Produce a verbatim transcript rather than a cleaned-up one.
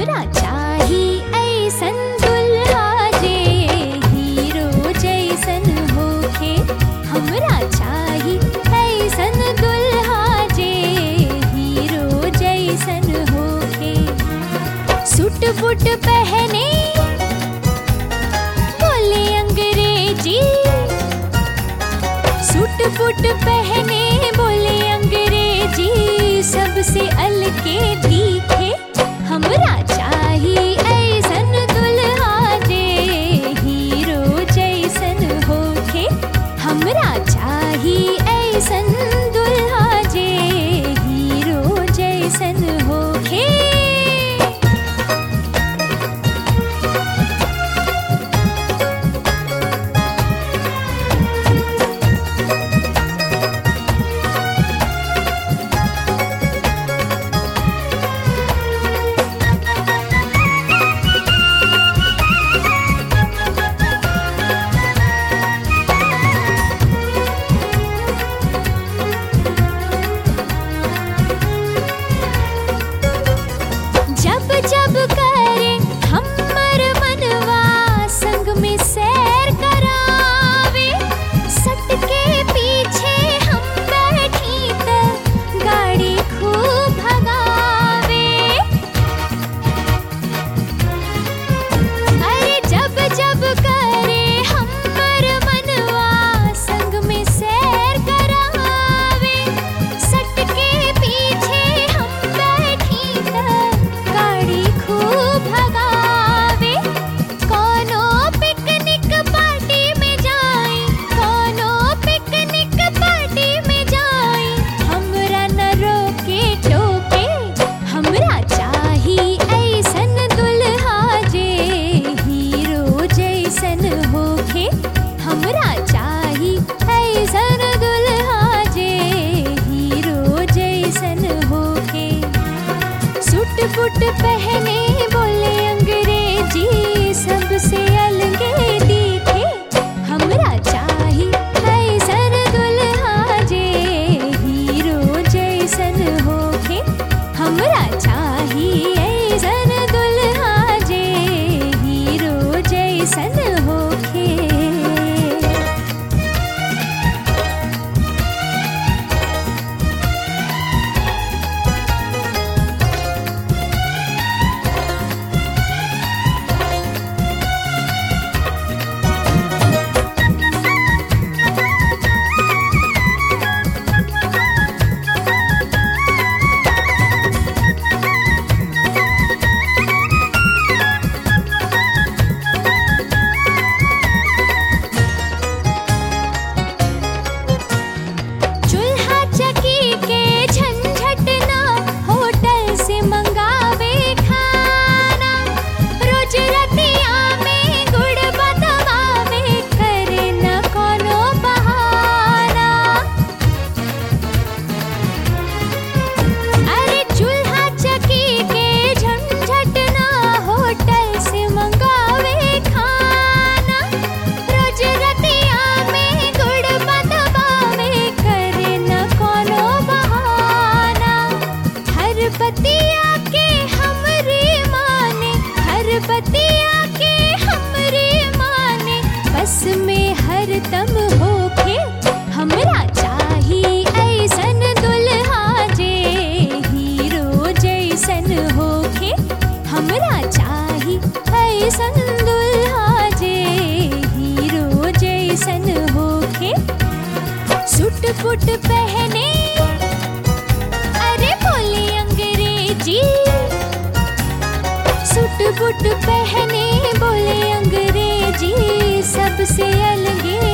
हमरा चाही ऐसन दुल्हा जे हीरो जैसन होखे। हमरा चाही ऐसन दुल्हा जे हीरो जैसन होखे। सूट बूट पहने बोले अंग्रेजी, सूट बूट पहने बोले अंग्रेजी, सबसे अलगे दिखे। हमरा चाही ऐसन दुल्हा जे हीरो जैसन होखे। हमरा चाही ऐसन दुल्हा जे हीरो जैसन होखे। जब जब करे हमर मनवा संग में सैर करावे, सट के पीछे हम बैठी त गाड़ी खूब भगावे। अरे जब जब करे हमर मनवा संग में सैर करावे, सट के पीछे हम बैठी त गाड़ी खूब भगावे। कोनो पिकनिक पार्टी में जाई, कोनो पिकनिक पार्टी में जाई, हमरा न रोके टोके। हमरा चाही ऐसन दुल्हा जे हीरो जैसन होखे। हमरा चाही ऐसन दुल्हा जे हीरो जैसन होखे। सूट बूट पहने बोले अंग्रेजी, सबसे अलगे दिखे। हमरा चाही ऐसन दुल्हा जे हीरो जैसन होखे। हमरा चाही ऐसन दुल्हा जे हीरो जैसन होखे। चूल्हा चकी के झंझट ना, होटल से मंगावे खाना। रोज रतिया में गुड़ बदवावे, करे न कोनो बहाना। अरे चूल्हा चकी के झंझट ना, होटल से मंगावे खाना। रोज रतिया में गुड़ बदवावे, करे न कोनो बहाना। हर बतिया के हमरे माने, हर बतिया के हमरे माने, बस में हरदम होखे। हमरा चाही ऐसन दुल्हा जे हीरो जैसन होखे। हमरा चाही ऐसन दुल्हा जे हीरो जैसन होखे। सूट बूट पहने अरे बोले अंग्रेजी, सूट बूट पहने बोले अंग्रेजी, सबसे अलगे